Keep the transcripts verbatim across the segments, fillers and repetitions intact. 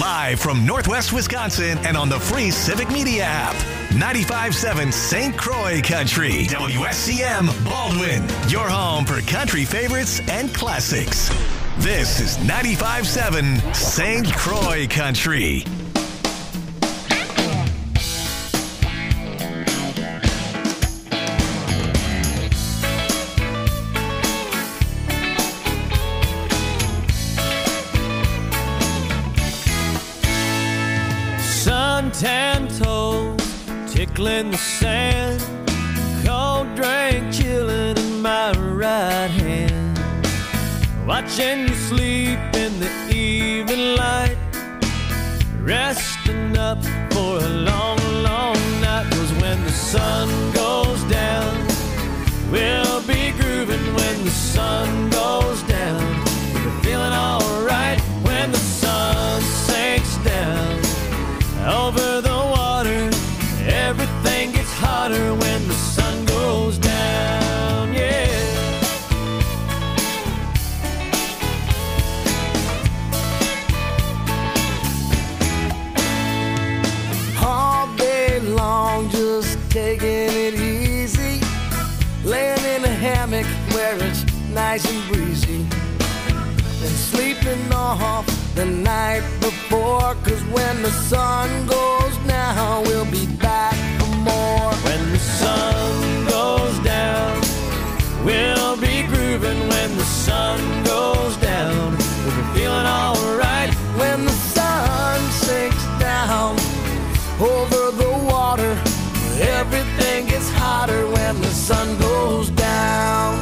Live from Northwest Wisconsin and on the free Civic Media app. ninety-five point seven Saint Croix Country. W S C M Baldwin. Your home for country favorites and classics. This is ninety-five point seven Saint Croix Country. Suntan toes tickling the sand, cold drink chilling in my right hand, watching you sleep in the evening light, resting up for a long, long night. 'Cause when the sun goes down, we'll be grooving. When the sun goes down, we're feeling alright. When the sun sinks down over the water, everything gets hotter when the sun goes down, yeah. All day long, just taking it easy, laying in a hammock where it's nice and breezy, and sleeping off the night before. 'Cause when the sun goes down, we'll be back for more. When the sun goes down, we'll be grooving. When the sun goes down, we'll be feeling alright. When the sun sinks down over the water, everything gets hotter when the sun goes down.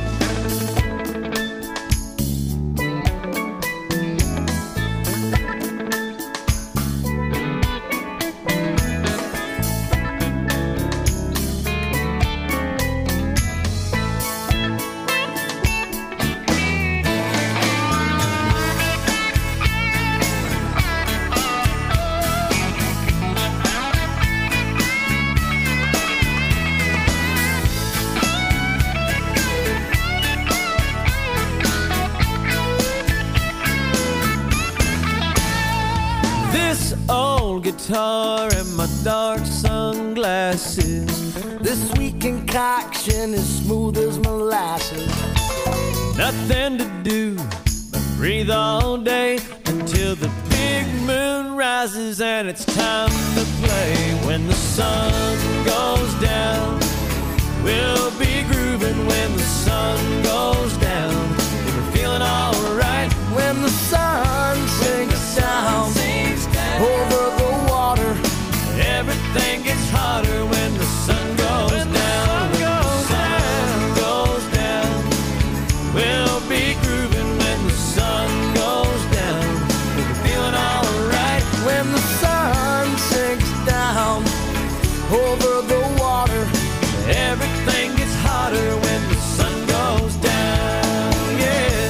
Guitar and my dark sunglasses, this sweet concoction is smooth as molasses. Nothing to do but breathe all day until the big moon rises and it's time to play. When the sun goes down, we'll be grooving. When the sun goes down, we're feeling alright. When the sun sinks down over the water, everything gets hotter when the sun goes when down. The sun goes when the sun down. goes down, we'll be grooving. When the sun goes down, we'll be feeling alright. When the sun sinks down over the water, everything gets hotter when the sun goes down, yeah.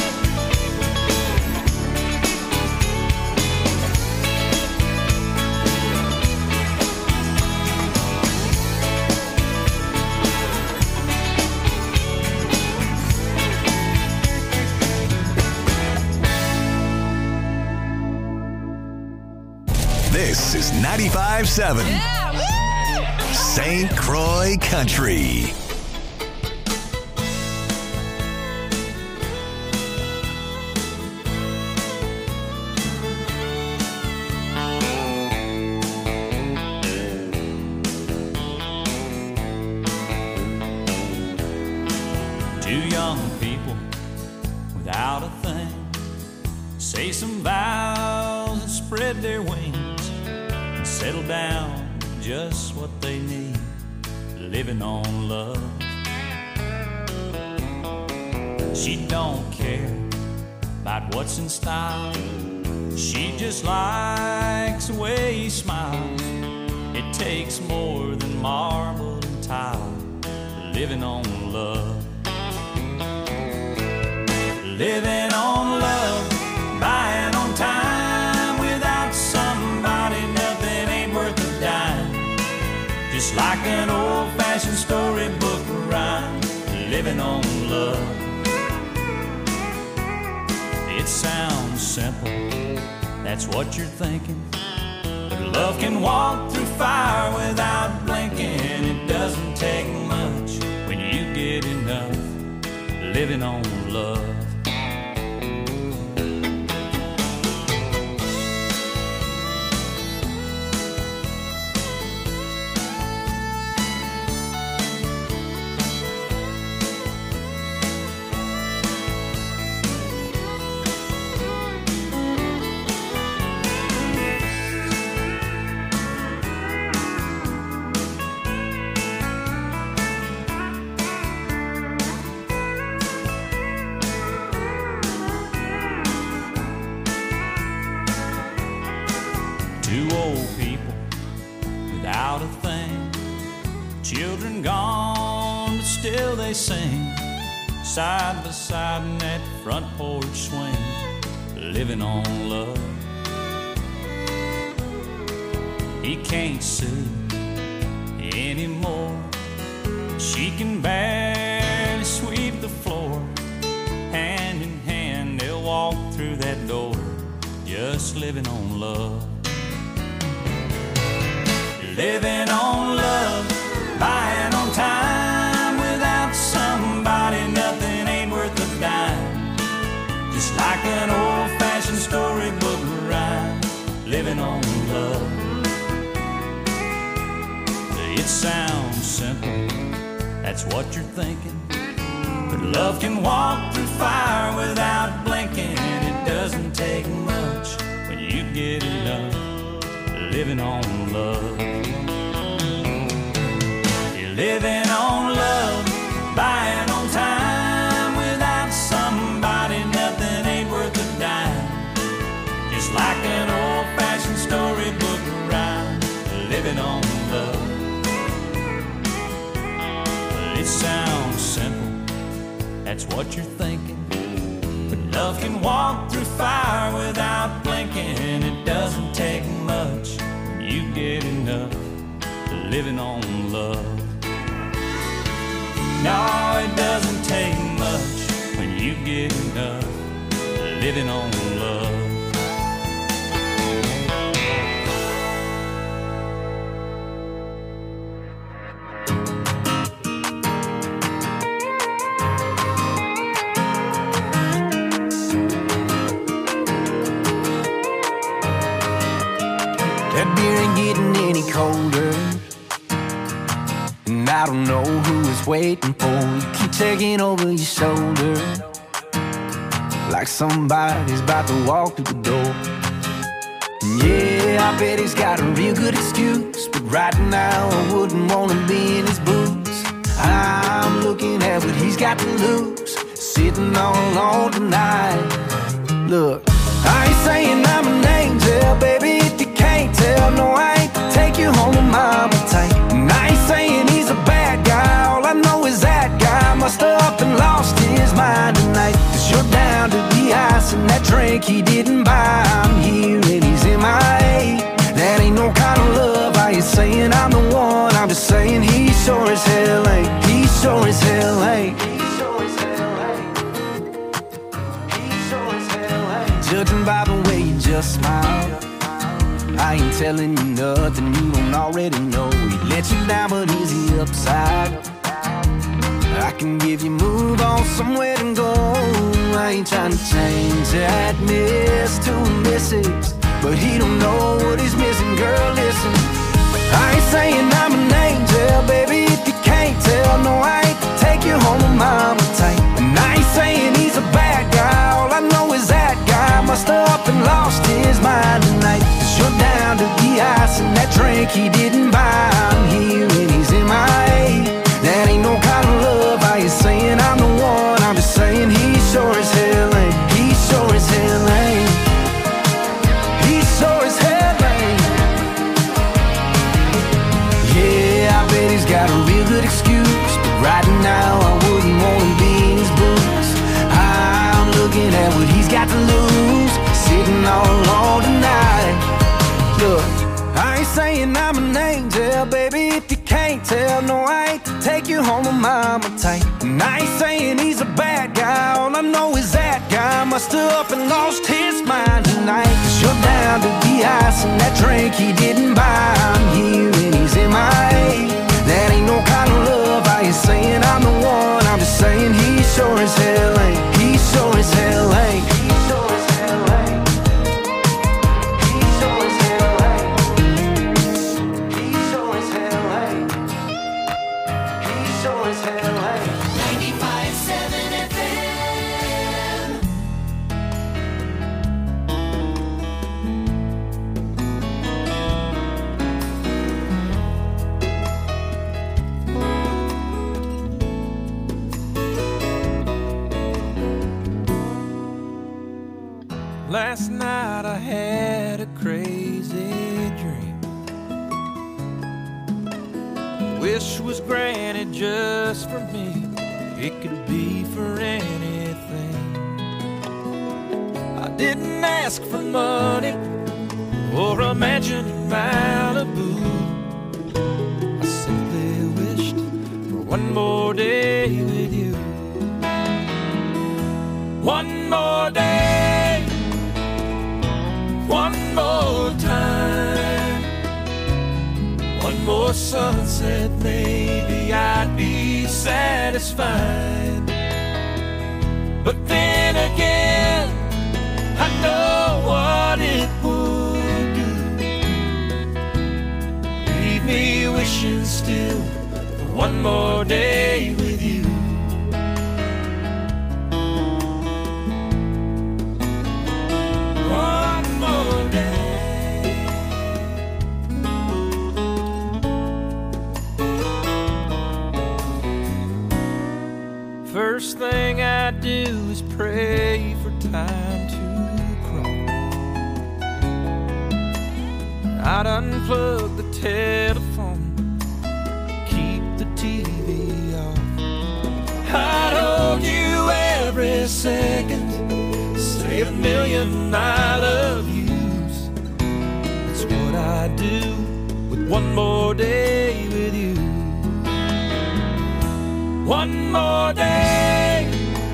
This is ninety-five point seven yeah, Saint Croix Country. Two young people without a thing say some vows and spread their wings, settle down just what they need, living on love. She don't care about what's in style, she just likes the way he smiles. It takes more than marble and tile, living on love. Living on love, buying on time, without somebody nothing ain't worth a dime. Just like an old-fashioned storybook rhyme, living on love. It sounds simple, that's what you're thinking. But love can walk through fire without blinking. It doesn't take much when you get enough living on love. Two old people without a thing, children gone, but still they sing, side by side in that front porch swing, living on love. He can't sue anymore. She can barely sweep the floor. Hand in hand they'll walk through that door, just living on love. Living on love, buying on time. Without somebody, nothing ain't worth a dime. Just like an old-fashioned storybook rhyme. Living on love. It sounds simple, that's what you're thinking. But love can walk through fire without blinking. It doesn't take much when you get enough living on love. You're living on love, buying on time. Without somebody, nothing ain't worth a dime. Just like an old-fashioned storybook rhyme. Living on love. Well, it sounds simple, that's what you're thinking. But love can walk through fire without blinking. It doesn't take much when you get enough living on love. No, it doesn't take much when you get enough living on love. That beer ain't getting any colder, and I don't know who is waiting for. You keep taking over your shoulder, like somebody's about to walk through the door. And yeah, I bet he's got a real good excuse, but right now I wouldn't wanna be in his boots. I'm looking at what he's got to lose, sitting all alone tonight. Look, I ain't saying I'm an angel, baby, if you can't tell. No, I ain't to take you home with mama tight. And I ain't saying he's a bad guy, all I know is that guy must have up and lost his mind tonight. Cause you're down to the ice and that drink he didn't buy. I'm here and he's M I A. That ain't no kind of love. I ain't saying I'm the one, I'm just saying he sure as hell ain't. He sure as hell ain't. Judging by the way you just smile, I ain't telling you nothing you don't already know. He let you down, but is he upside? I can give you move on somewhere to go. I ain't trying to change that miss to a missus, but he don't know what he's missing, girl, listen. I ain't saying I'm an angel, baby, if you can't tell. No, I ain't to take you home with mama tight. And I ain't saying he's a bad guy, all I know is that guy must have up and lost his mind tonight. Cause you're down to the ice and that drink he didn't buy. I'm here and he's M I A. That ain't no kind of love. I ain't saying I'm the one, I'm just saying he sure as hell ain't. He sure as hell ain't. He sure as hell ain't. Yeah, I bet he's got a real good excuse, but right now I wouldn't wanna be in his boots. I'm looking at what he's got to lose, sitting all alone tonight. Look, I ain't saying I'm an angel, baby, if you can't tell. No, I ain't to take you home with mama tight. And I ain't saying he's a bad guy, all I know is that guy must have up and lost his mind tonight. Cause you're down down to the ice and that drink he didn't buy. I'm here and he's M I A. That ain't no kind of love. I ain't saying I'm the one, I'm just saying he sure as hell ain't. He sure as hell ain't. He sure as hell ain't. He sure as hell ain't. He sure as hell ain't. He sure as hell ain't. ninety-five point seven F M. Last night I had a crazy dream. Wish was granted just for me. It could be for anything. I didn't ask for money or a mansion in Malibu. I simply wished for one more day with you. One more day, one more time, one more sunset, maybe I'd be satisfied. But then again, I know what it would do. Leave me wishing still for one more day with you. First thing I do is pray for time to crawl. I'd unplug the telephone, keep the T V off. I'd hold you every second, say a million I love yous. That's what I do with one more day with you. One more day,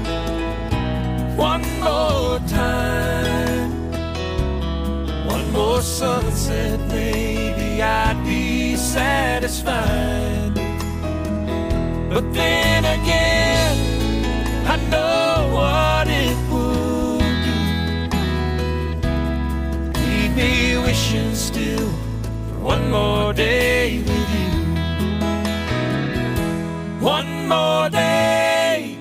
one more time, one more sunset, maybe I'd be satisfied. But then again, I know what it would do. Leave me wishing still for one more day with you. One more day,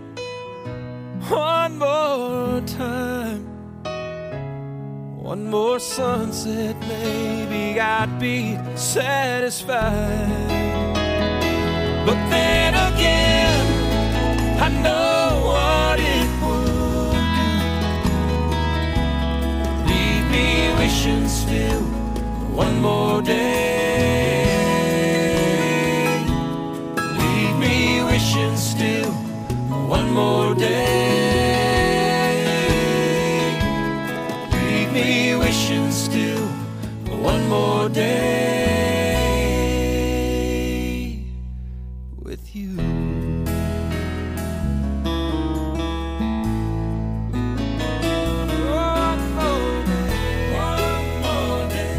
one more time, one more sunset, maybe I'd be satisfied. But then again, I know what it would do. Leave me wishing still for one more day. Wishing still one more day. Leave me wishing still one more day with you. One more day, one more day.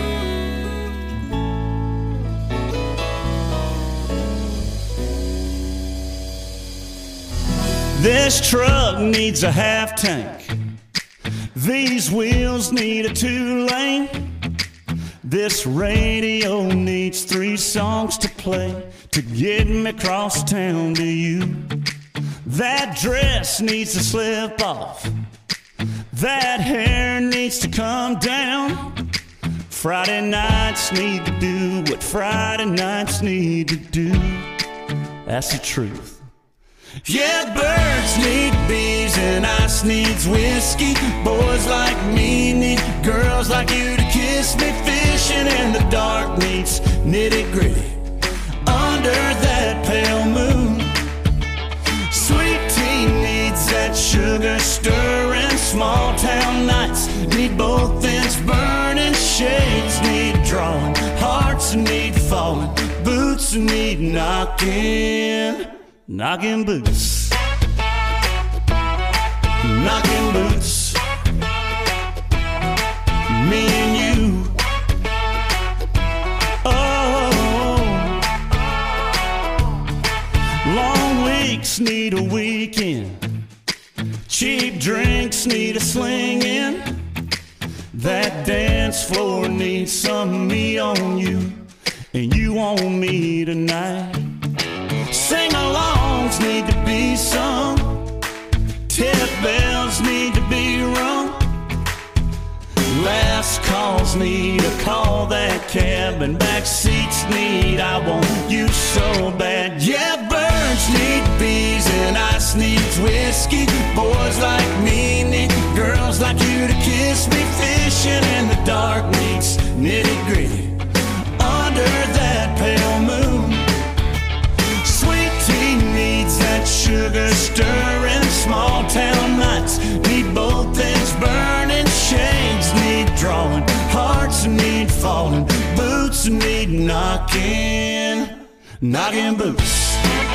This truck needs a half tank. These wheels need a two-lane. This radio needs three songs to play to get me across town to you. That dress needs to slip off. That hair needs to come down. Friday nights need to do what Friday nights need to do. That's the truth. Yeah, birds need bees and ice needs whiskey. Boys like me need girls like you to kiss me. Fishing in the dark needs nitty gritty under that pale moon. Sweet tea needs that sugar stirring. Small town nights need both ends burning. Shades need drawing, hearts need falling, boots need knocking. Knocking boots, knocking boots. Me That dance floor needs some me on you, and you on me tonight. Sing-alongs need to be sung, tip bells need to be rung, last calls need to call that cab, and back seats need I want you so bad. Yeah, birds need bees and ice needs whiskey. Boys like me need girls like you to kiss me. Fishing in the dark needs nitty-gritty under that pale moon. Sweet tea needs that sugar stirring. Small town nights need both ends burning. Shades need drawing, hearts need falling, boots need knocking, knocking boots,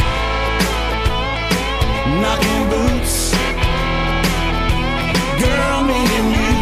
knocking boots. Girl, me and you.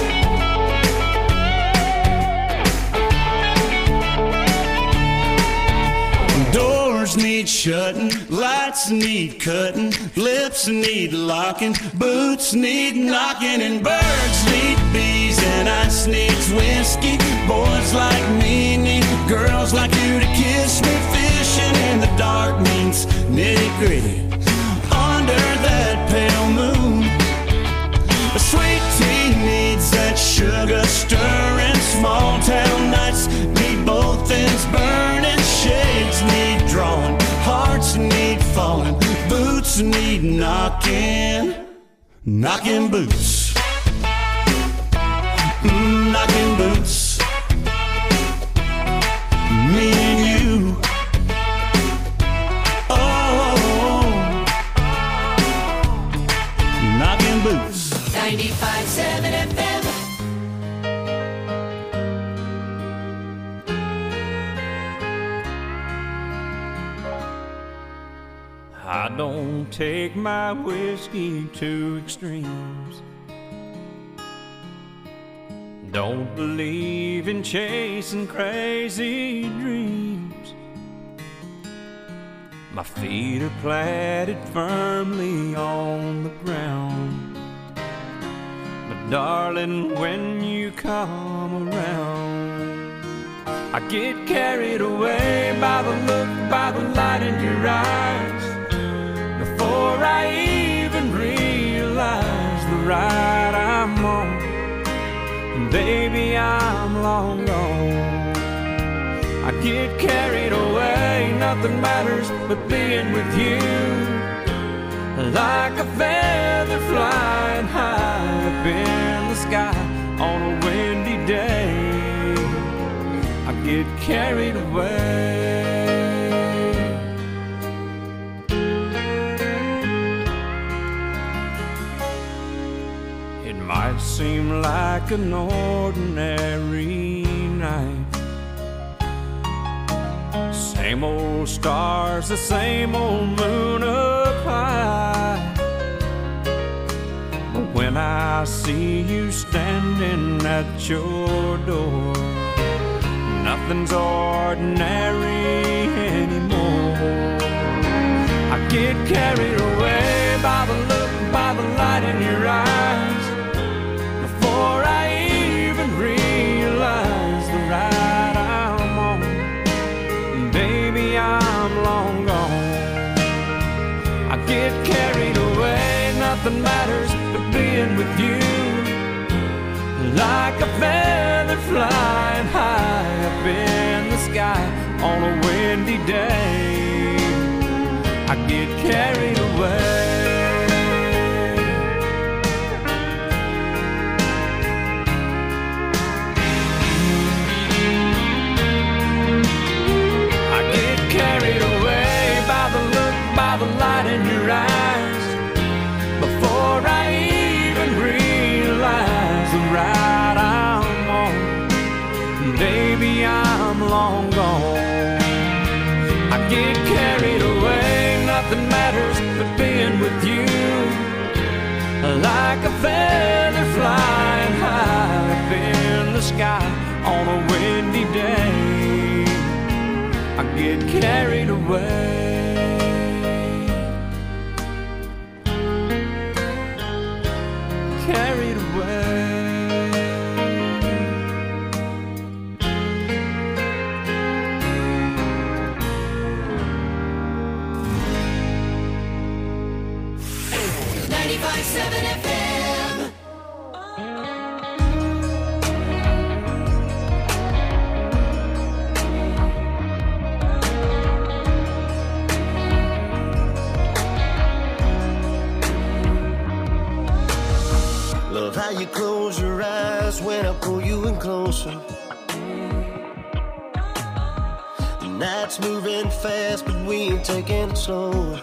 Doors need shutting, lights need cutting, lips need locking, boots need knocking, and birds need bees and ice needs whiskey. Boys like me need girls like you to kiss me. Fishing in the dark means nitty-gritty under that pale moon. A sweet tea needs that sugar stirring. Small town nights need both ends burning. Shades need drawing, hearts need falling, boots need knocking, knocking boots, mm, knocking boots. Me and you. Oh, knocking boots. ninety-five point seven F M. I don't take my whiskey to extremes. Don't believe in chasing crazy dreams. My feet are planted firmly on the ground. But darling, when you come around, I get carried away by the look, by the light in your eyes. Before I even realize the ride I'm on, and baby, I'm long gone. I get carried away, nothing matters but being with you. Like a feather flying high up in the sky on a windy day, I get carried away. It might seem like an ordinary night, same old stars, the same old moon up high. But when I see you standing at your door, nothing's ordinary anymore. I get carried away by the look, by the light in your eyes. Before I even realize the ride I'm on, baby, I'm long gone. I get carried away, nothing matters but being with you. Like a feather flying high up in the sky on a windy day, I get carried away. Carried away by the look, by the light in your eyes. Before I even realize the ride I'm on, baby, I'm long gone. I get carried away, nothing matters but being with you. Like a feather flying high up in the sky on a windy day, I get carried away. Carried away. how you close your eyes when I pull you in closer. The night's moving fast, but we ain't taking it slow.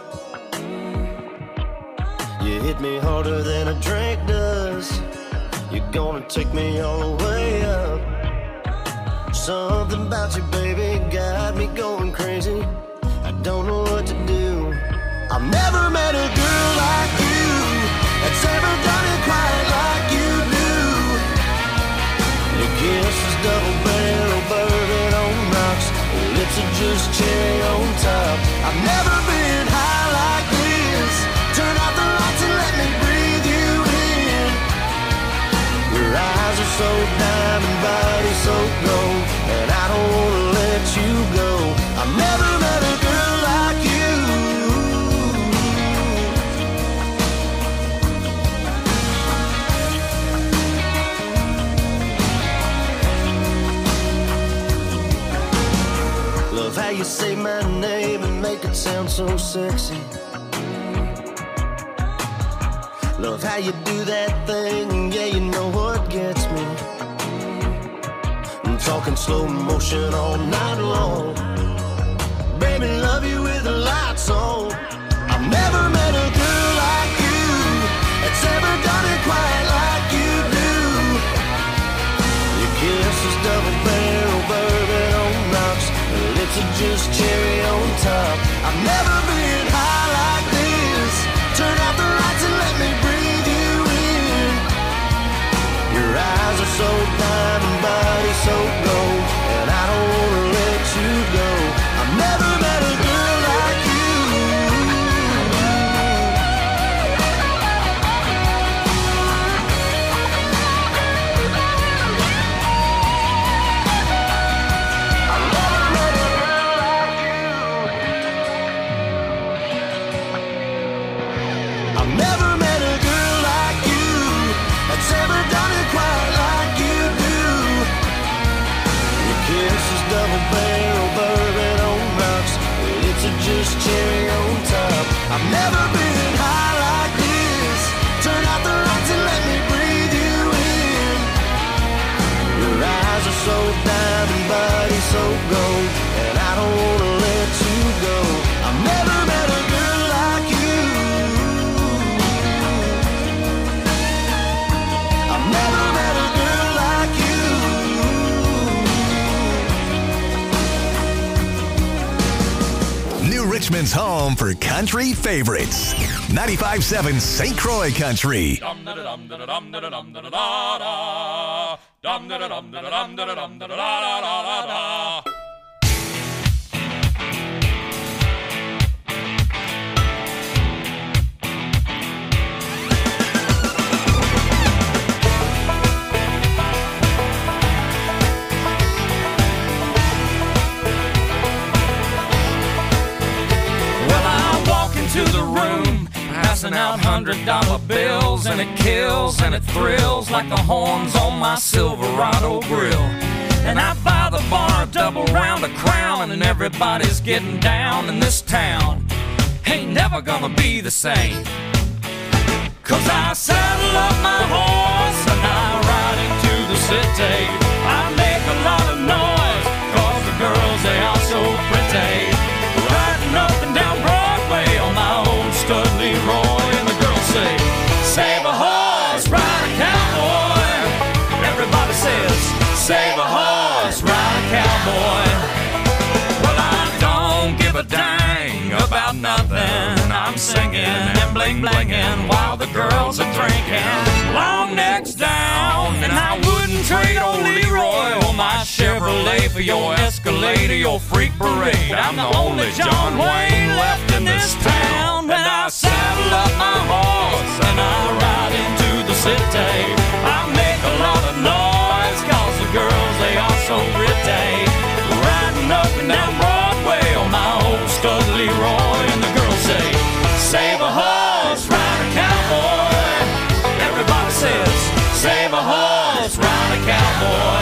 You hit me harder than a drink does. You're gonna take me all the way up. Something about you, baby, got me going crazy. I don't know what to do. I've never met a girl like you that's ever done it quite like you do. Your kiss is double barrel bourbon on rocks. Your lips are just cherry on top. I've never been high like this. Turn out the lights and let me breathe you in. Your eyes are so diamond, body so gold, and I don't wanna let you go. I've never met a girl like you. Love how you say my name and make it sound so sexy. Love how you do that thing, yeah, you know what gets me. I'm talking slow motion all night long. Baby, love you with the lights on. I've never met a girl like you that's ever done it quite like you do. Your kiss is double barrel bourbon on rocks. Your lips are just cherry on top. I've never been high like this. Turn out the lights and let me breathe you in. Your eyes are so diamond, body so gold, and I don't wanna let you go. I've never met a girl like you. I've never met a girl like you. I've never met a girl like you that's ever done it quite like you do. Your kiss is double barrel bourbon on rocks. Your lips are just cherry on top. I've never been high like this. Turn out the lights and let me breathe you in. Your eyes are so diamond, body so gold, and I don't wanna let you go. I've never met a girl like you. I've never met a girl like you. New Richmond's home for country favorites. ninety-five point seven Saint Croix Country. To the room, passing out hundred dollar bills, and it kills and it thrills like the horns on my Silverado grill. And I buy the bar a double round of Crown, and everybody's getting down in this town. Ain't never gonna be the same, 'cause I saddle up my horse and I ride into the city. I make a lot of noise 'cause the girls, they are so pretty. Riding up and down Broadway on my old stud Leroy, and the girls say, save a horse, ride a cowboy. Everybody says, save a horse, ride a cowboy. Well, I don't give a dang about nothing. I'm singing and bling blinging while the girls are drinking. Long necks down, and I wouldn't trade old Leroy or my Chevrolet for your Escalade or your freak parade. I'm the only John Wayne left in this town. When I saddle up my horse and I ride into the city, I make a lot of noise 'cause the girls, they are so pretty. Riding up and down Broadway on my old stud Leroy, and the girls say, save a horse, ride a cowboy. Everybody says, save a horse, ride a cowboy.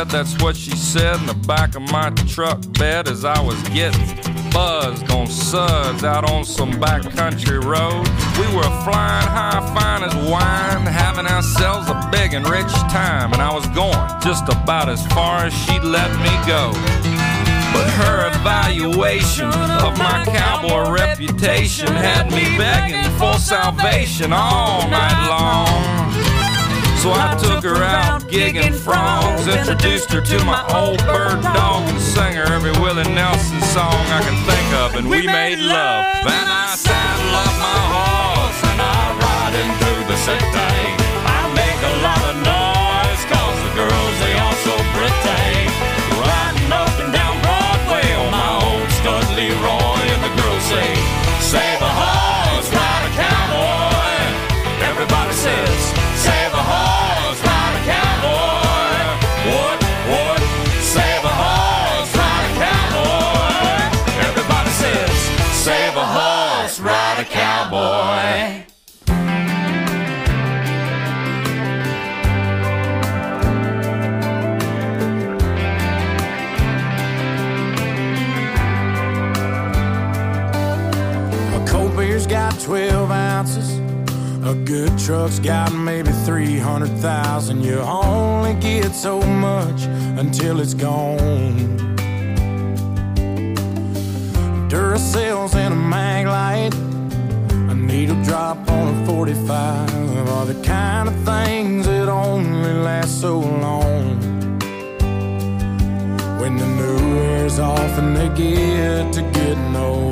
bed, that's what she said in the back of my truck bed as I was getting buzzed on suds out on some backcountry road. We were flying high, fine as wine, having ourselves a big and rich time, and I was going just about as far as she'd let me go. But her evaluation of my cowboy reputation had me begging for salvation all night long. So I took her out gigging frogs, introduced her to my old bird dog, and sang her every Willie Nelson song I can think of, and we made love. Then I saddle up my horse and I ride him through the city. I make a lot of noise, cause the girls, they all so pretty. Riding up and down Broadway on my old stud Leroy, and the girls say, save a horse, ride a cowboy. Everybody says, save a horse, ride a cowboy. What, what? Save a horse, ride a cowboy. Everybody says, save a horse, ride a cowboy. A cold beer's got twelve ounces. A good truck's got maybe three hundred thousand. You only get so much until it's gone. Duracells and a mag light, a needle drop on a forty-five are the kind of things that only last so long. When the new wears off and they get to getting old,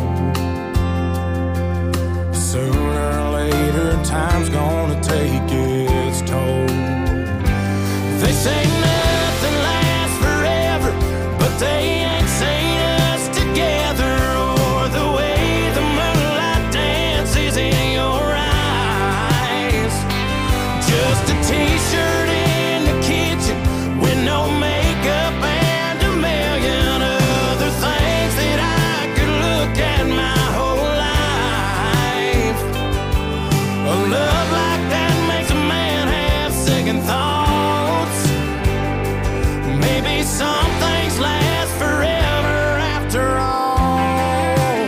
sooner or later, time's gonna take its toll. They say nothing lasts forever, but they ain't seen us together, or the way the moonlight dances in your eyes. Just a t-shirt in the kitchen with no makeup and a million other things that I could look at my whole life. A love like that makes a man have second thoughts. Maybe some things last forever after all.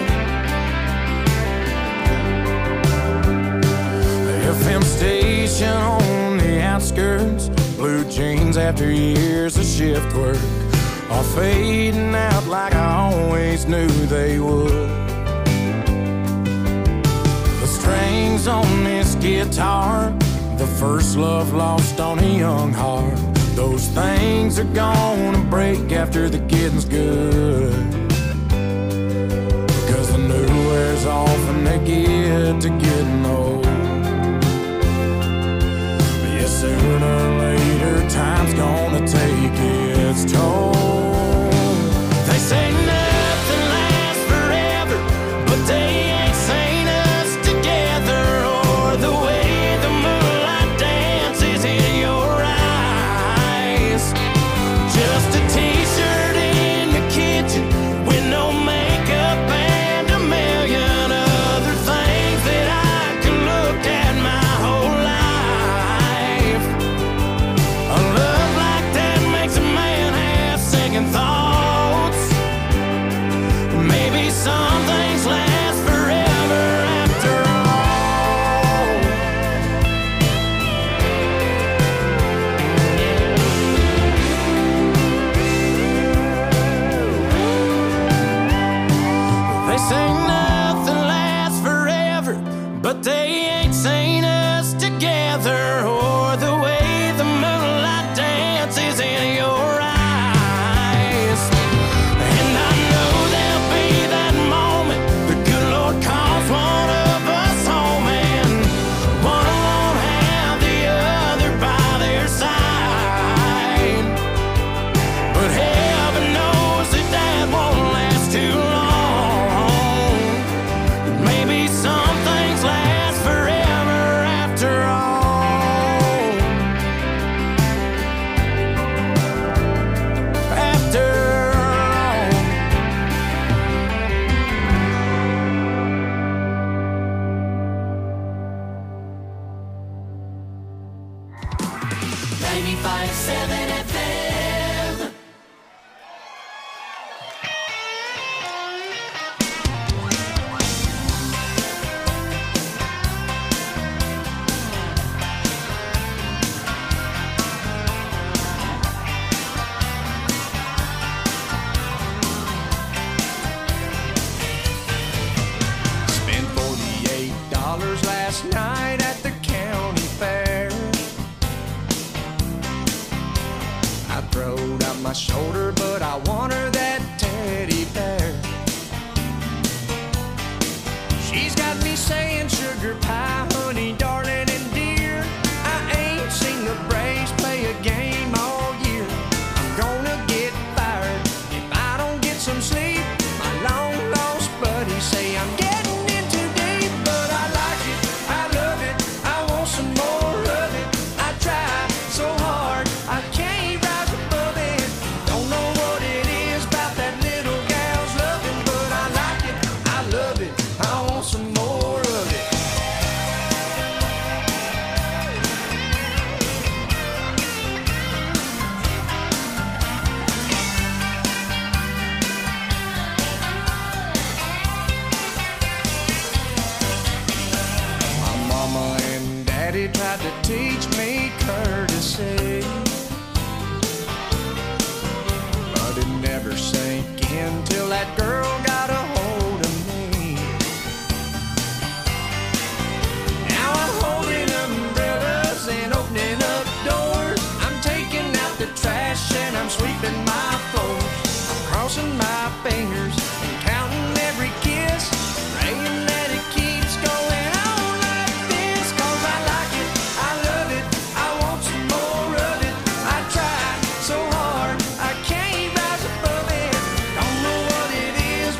The F M station on the outskirts, blue jeans after years of shift work, are fading out like I always knew they would. The strings on this guitar, the first love lost on a young heart, those things are gonna break after the getting's good. Because the new wears off and they get to getting old. But yeah, sooner or later, time's gonna take its toll. They say nothing lasts forever, but they ain't seen us together, or the way the moonlight dances in your eyes. Just a t-shirt in the kitchen with no makeup and a million other things that I can look at my whole life. A love like that makes a man have second thoughts. Maybe some things last forever after all. They say nothing lasts forever, but they ain't seen us together, or the way the moonlight dances in your eyes. And I know there'll be that moment the good Lord calls one of us home, and one won't have the other by their side. But heaven knows that that won't last too long. Maybe some things last forever after all. After all. ninety-five seven F M. She's got me saying sugar pie, honey, darling, and dear. I ain't seen the Braves play a game all year. I'm gonna get fired if I don't get some sleep. My long lost buddies say I'm getting in too deep, but I like it, I love it, I want some more of it. I try so hard, I can't rise above it. Don't know what it is about that little gal's loving, but I like it, I love it, I want some more of it. My mama and daddy tried to teach me courtesy, but it never sank in till that girl got a hold of me. Now I'm holding umbrellas and opening up doors. I'm taking out the trash and I'm sweeping my floors. I'm crossing my fingers and counting every kiss, praying that it keeps going on like this. 'Cause I like it, I love it, I want some more of it. I try so hard, I can't rise above it. Don't know what it is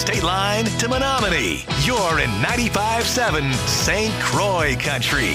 state line to Menominee. You're in ninety-five point seven Saint Croix Country.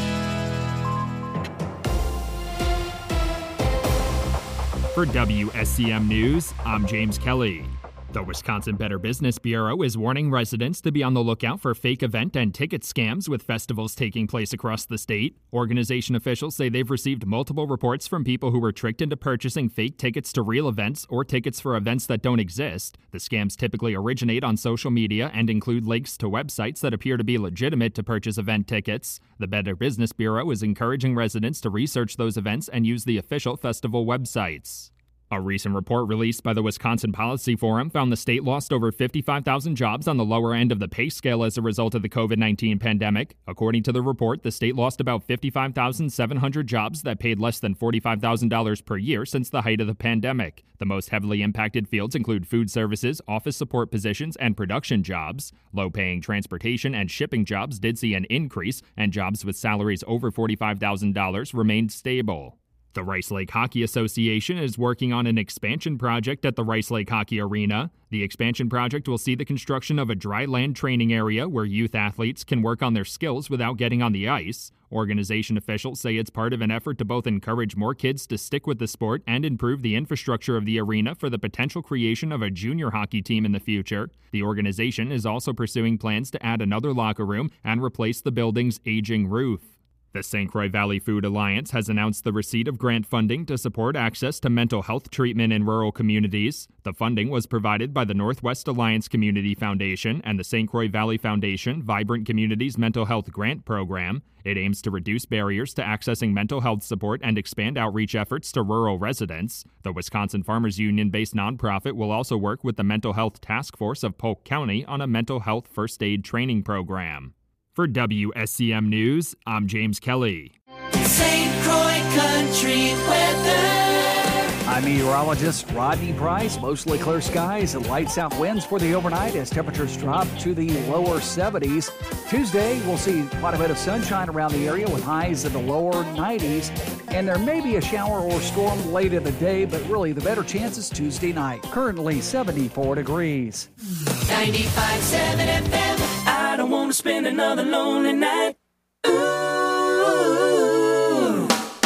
For W S C M News, I'm James Kelly. The Wisconsin Better Business Bureau is warning residents to be on the lookout for fake event and ticket scams with festivals taking place across the state. Organization officials say they've received multiple reports from people who were tricked into purchasing fake tickets to real events or tickets for events that don't exist. The scams typically originate on social media and include links to websites that appear to be legitimate to purchase event tickets. The Better Business Bureau is encouraging residents to research those events and use the official festival websites. A recent report released by the Wisconsin Policy Forum found the state lost over fifty-five thousand jobs on the lower end of the pay scale as a result of the covid nineteen pandemic. According to the report, the state lost about fifty-five thousand seven hundred jobs that paid less than forty-five thousand dollars per year since the height of the pandemic. The most heavily impacted fields include food services, office support positions, and production jobs. Low-paying transportation and shipping jobs did see an increase, and jobs with salaries over forty-five thousand dollars remained stable. The Rice Lake Hockey Association is working on an expansion project at the Rice Lake Hockey Arena. The expansion project will see the construction of a dry land training area where youth athletes can work on their skills without getting on the ice. Organization officials say it's part of an effort to both encourage more kids to stick with the sport and improve the infrastructure of the arena for the potential creation of a junior hockey team in the future. The organization is also pursuing plans to add another locker room and replace the building's aging roof. The Saint Croix Valley Food Alliance has announced the receipt of grant funding to support access to mental health treatment in rural communities. The funding was provided by the Northwest Alliance Community Foundation and the Saint Croix Valley Foundation Vibrant Communities Mental Health Grant Program. It aims to reduce barriers to accessing mental health support and expand outreach efforts to rural residents. The Wisconsin Farmers Union-based nonprofit will also work with the Mental Health Task Force of Polk County on a mental health first aid training program. For W S C M News, I'm James Kelly. Saint Croix Country weather. I'm meteorologist Rodney Price. Mostly clear skies and lights out winds for the overnight as temperatures drop to the lower seventies. Tuesday, we'll see quite a bit of sunshine around the area with highs in the lower nineties. And there may be a shower or storm late in the day, but really the better chance is Tuesday night. Currently seventy-four degrees. ninety-five point seven F M. I don't want to spend another lonely night. Ooh.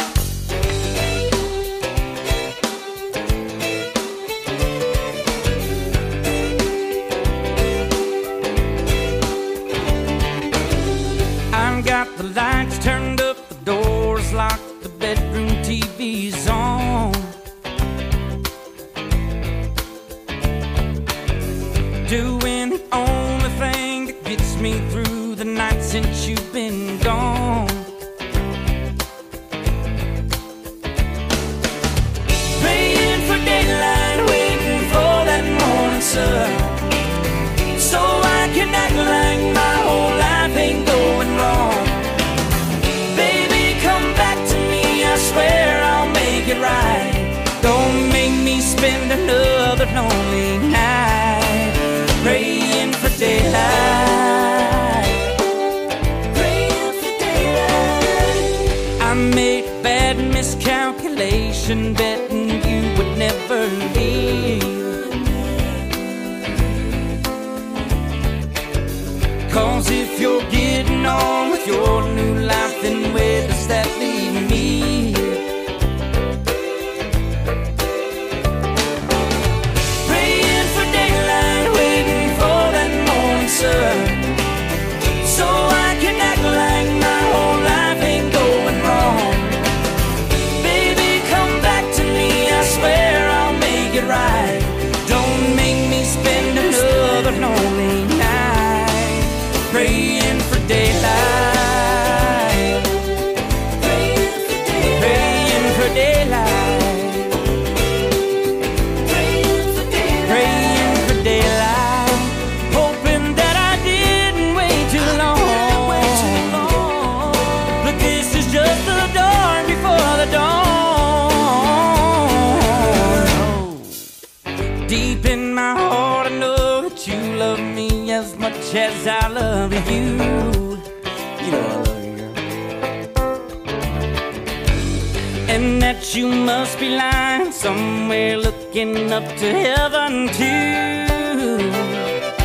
I've got the lights turned up, the doors locked, the bedroom T V's on. Doing the only thing that gets me through the night since you've been gone. Praying for daylight, waiting for that morning sun, so I can act like my whole life ain't going wrong. Baby, come back to me, I swear I'll make it right. Don't make me spend another lonely night. Praying for daylight, praying for daylight. I made a bad miscalculation, betting you would never leave. Cause if you're getting on with your new life, then where does that leave me? Praying for daylight, waiting for that morning sun, so I can act like my whole life ain't going wrong. Baby, come back to me, I swear I'll make it right. Don't make me spend another lonely night. Praying for daylight, praying for daylight, praying for daylight, praying for daylight, praying for daylight, hoping that I didn't wait too long. But this is just the dawn before the dawn. Deep in my heart, I know that you love me as much as I love you. You know I love you, girl. And that you must be lying somewhere looking up to heaven too.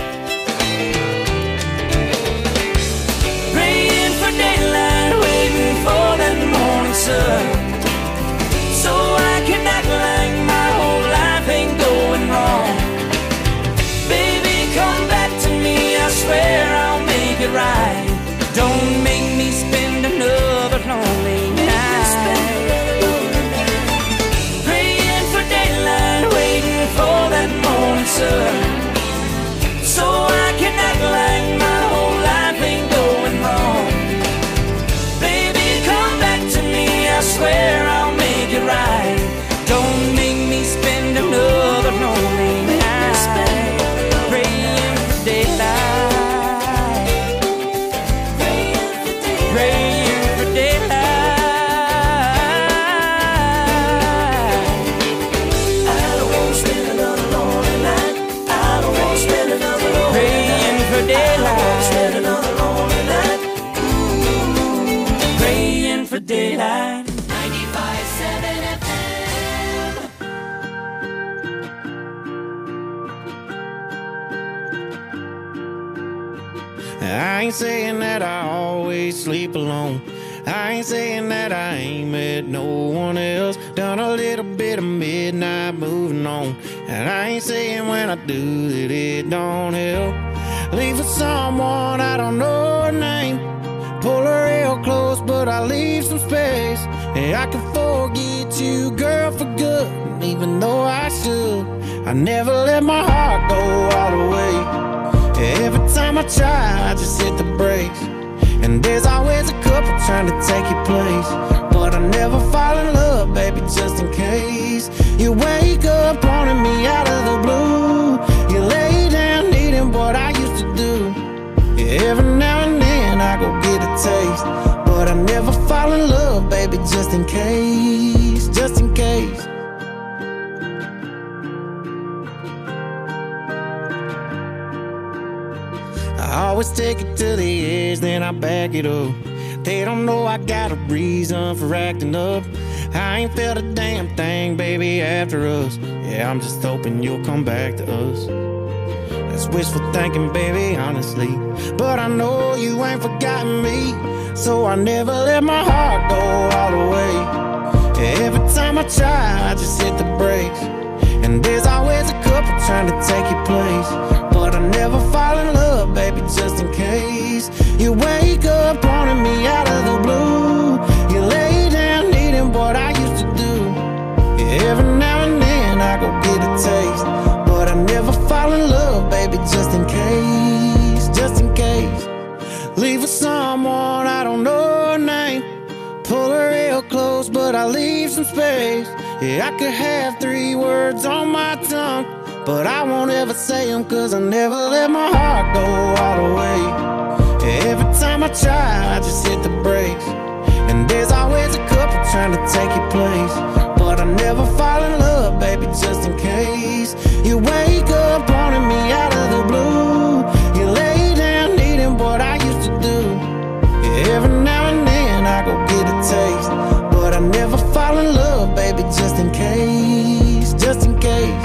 I ain't saying that I always sleep alone. I ain't saying that I ain't met no one else. Done a little bit of midnight moving on. And I ain't saying when I do that it don't help. Leave for someone I don't know her name. Pull her real close, but I leave some space. And I can forget you, girl, for good. And even though I should, I never let my heart go all the way. Every time I try, I just hit the brakes. And there's always a couple trying to take your place. But I never fall in love, baby, just in case. You wake up wanting me out of the blue. You lay down needing what I used to do. Yeah, every now and then I go get a taste. But I never fall in love, baby, just in case. Just in case. I always take it to the edge, then I back it up. They don't know I got a reason for acting up. I ain't felt a damn thing, baby, after us. Yeah, I'm just hoping you'll come back to us. That's wishful thinking, baby, honestly. But I know you ain't forgotten me. So I never let my heart go all the way. Every time I try, I just hit the brakes. And there's always a couple trying to take your place. But I never fall in love, baby, just in case. You wake up wanting me out of the blue. You lay down needing what I used to do. Yeah, every now and then I go get a taste. But I never fall in love, baby, just in case. Just in case. Leave for someone I don't know her name. Pull her real close, but I leave some space. Yeah, I could have three words on my tongue, but I won't ever say them, cause I never let my heart go all the way. Every time I try, I just hit the brakes. And there's always a couple trying to take your place. But I never fall in love, baby, just in case. You wake up wanting me out of the blue. You lay down needing what I used to do. Yeah, every now and then I go get a taste. But I never fall in love, baby, just in case. Just in case.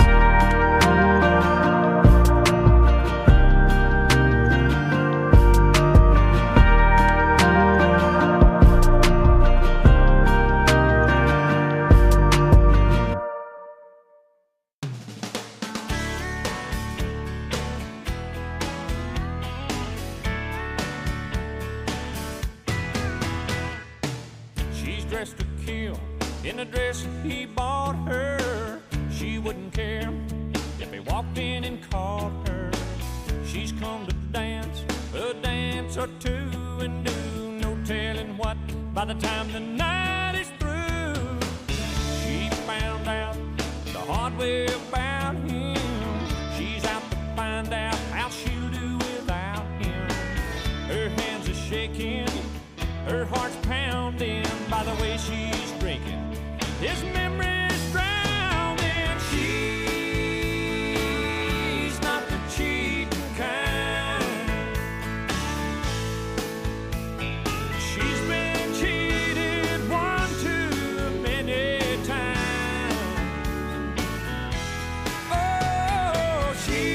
Dressed to kill in a dress he bought her. She wouldn't care if he walked in and caught her. She's come to dance a dance or two and do no telling what by the time the night is through. She found out the hard way about him. She's out to find out how she'll do without him. Her hands are shaking, her heart's pounding by the way she's drinking. His memory's drowning. She's not the cheating kind. She's been cheated one too many times. Oh,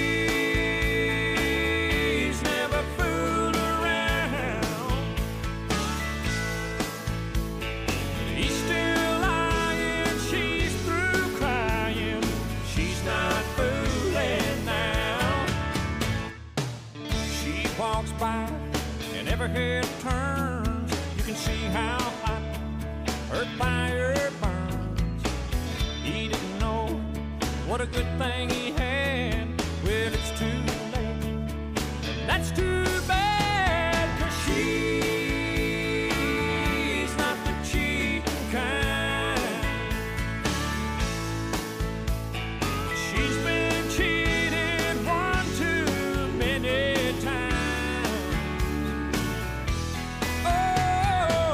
she's never fooled around. He's still lying, she's through crying. She's not fooling now. She walks by and every head turns. You can see how hot her fire burns. He didn't know what a good thing he had. Well, it's too late, and that's too bad, 'cause she's not the cheating kind. She's been cheated one too many times. Oh,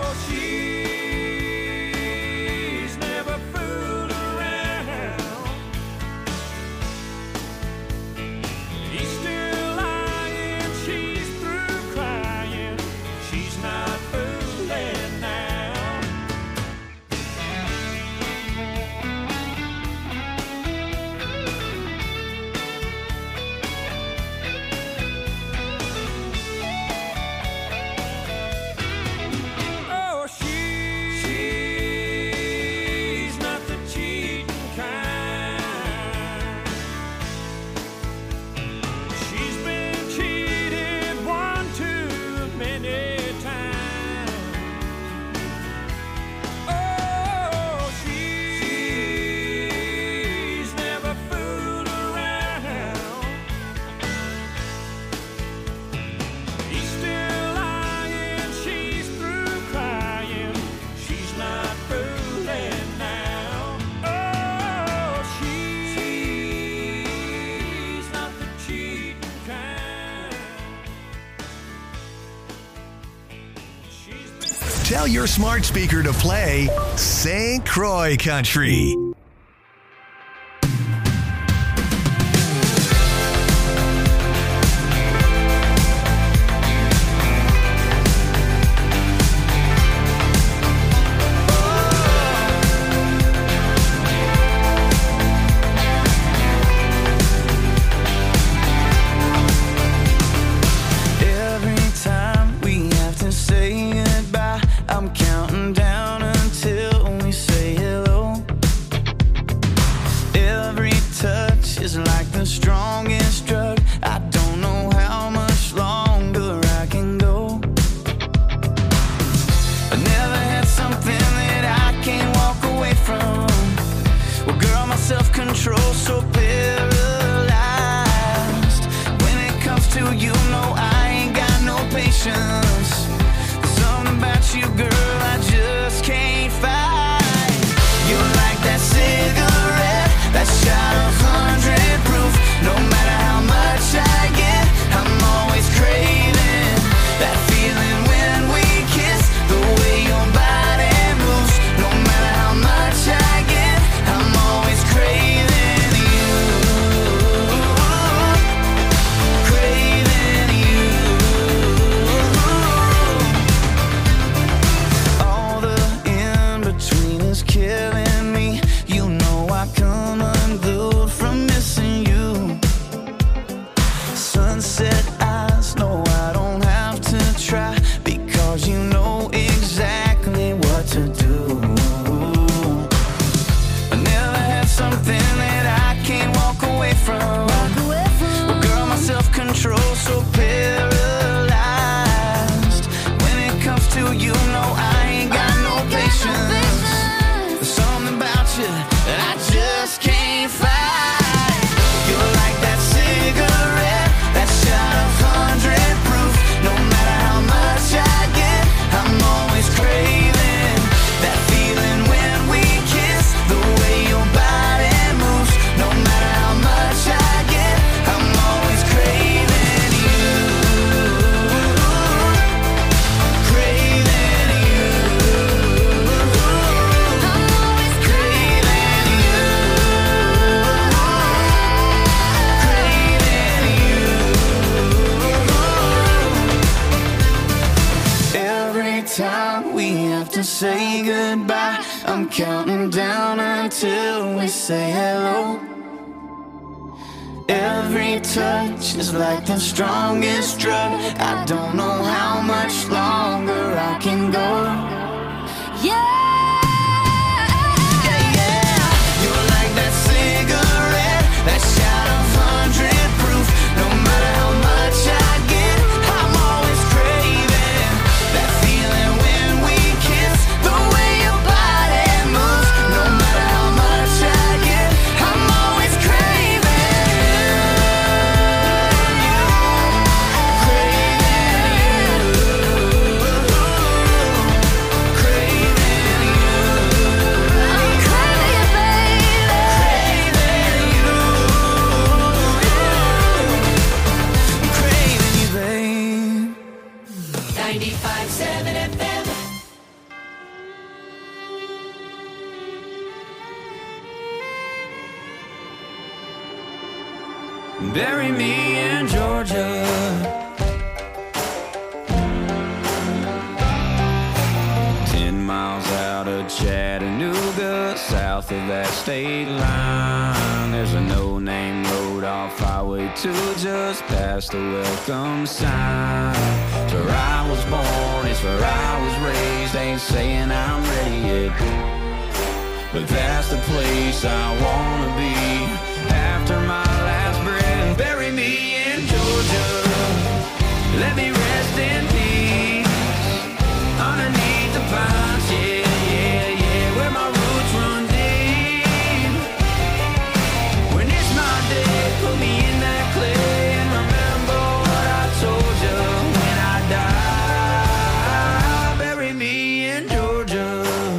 she's never fooled around. He's still lying, she's through Tell your smart speaker to play Saint Croix Country. I'm counting down until we say hello. Every touch is like the strongest drug. I don't know how much longer I can go. I never had something that I can't walk away from. Well, girl, my self-control's so paralyzed. When it comes to you, no, I ain't got no patience. About you, girl, I just can't fight. You're like that cigarette, that shot of hundred proof. No matter how much I get, I'm always craving that feeling when we kiss. The way your body moves. No matter how much I get, I'm always craving you. Craving you. Killing me, you know I come unglued from missing you. Sunset eyes, no, I don't have to try, because you know exactly what to do. I never had something that I can't walk away from. Walk away from. Well, girl, my self-control's so paralyzed. When it comes to you, no, I ain't got no patience. I just can't fight. You're like that cigarette, that shot of hundred proof. No matter how much I get, I'm always craving that feeling when we kiss. The way your body moves. No matter how much I get, I'm always craving you. Craving you. Time we have to say goodbye, I'm counting down until we say hello. Every touch is like the strongest drug. I don't know how much longer I can go. Yeah. Yeah, yeah. You're like that cigarette, that shot of hundred proof. No matter how much I get, I'm always craving that feeling when we kiss. The way your body moves. No matter how much I get, I'm always craving you. Craving you. Craving you. I'm craving you, baby. Craving you. Craving you, babe. ninety-five seven F M. Bury me in Georgia. Ten miles out of Chattanooga, south of that state line, there's a no-name road off Highway two, just past the welcome sign. It's where I was born, it's where I was raised. Ain't saying I'm ready yet, but that's the place I wanna be after my last breath. Bury me in Georgia, let me rest in peace underneath the pines, yeah, yeah, yeah, where my roots run deep. When it's my day, put me in that clay and remember what I told you when I die. Bury me in Georgia.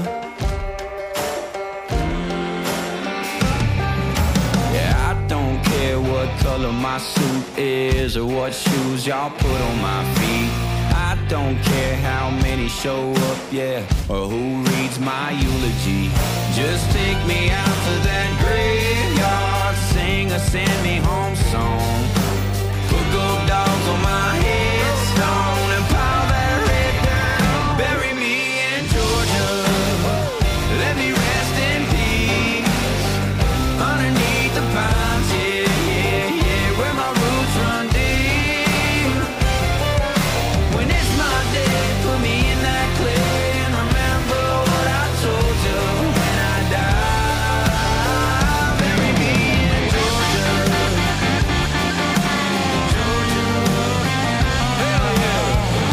Yeah, I don't care what color my suit is or what shoes y'all put on my feet. I don't care how many show up, yeah, or who reads my eulogy. Just take me out to that graveyard, sing a send me home song. Put gold dogs on my headstone and pile that red dirt. Bury me in Georgia, let me rest in peace underneath the pines, yeah, yeah, yeah, where my roots run deep. When it's my day, put me in that clay and remember what I told you when I die. Bury me in Georgia, Georgia, hell yeah.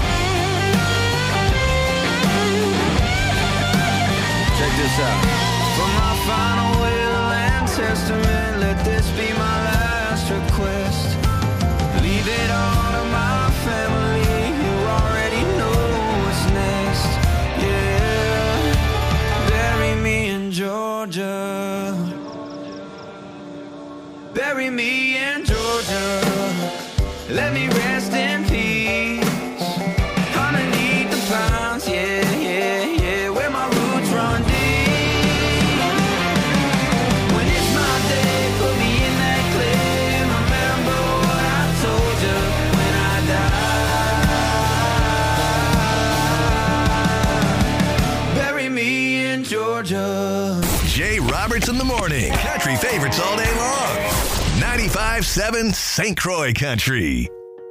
Check this out. For my final will and testament, let this be my last request. Leave it all to my family, you already know what's next. Yeah, bury me in Georgia. Bury me in Georgia. Let me rest in peace underneath the pines, yeah, yeah, yeah, where my roots run deep. When it's my day, put me in that clay and remember what I told you when I die. Bury me in Georgia. Jay Roberts in the morning. Country favorites all day long. ninety-five point seven Saint Croix Country.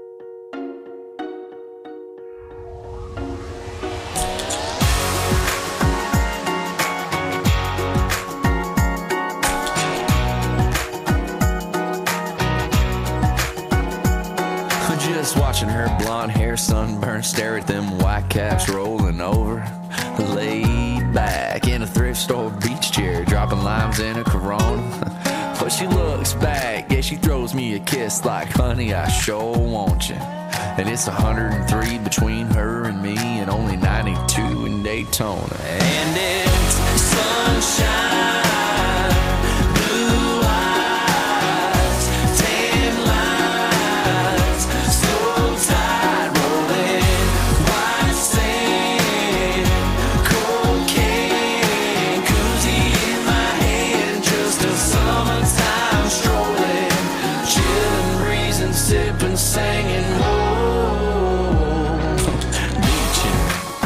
Just watching her blonde hair sunburned, stare at them white caps rolling over. Laid back in a thrift store beach chair, dropping limes in a Corona. But she looks back, yeah, she throws me a kiss like, honey, I sure want you. And it's one hundred three between her and me, and only ninety-two in Daytona. And it's sunshine. Singing, whoa, beaching.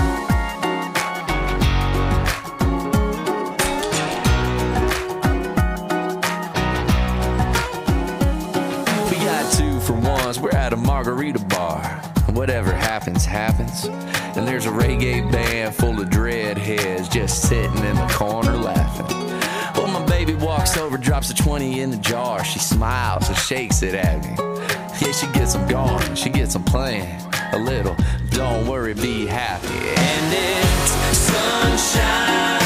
We got two for ones, we're at a margarita bar. Whatever happens, happens. And there's a reggae band full of dreadheads just sitting in the corner laughing. Well, my baby walks over, drops a twenty in the jar. She smiles and shakes it at me. Yeah, she gets them going, she gets them playing a little. Don't worry, be happy. And it's sunshine.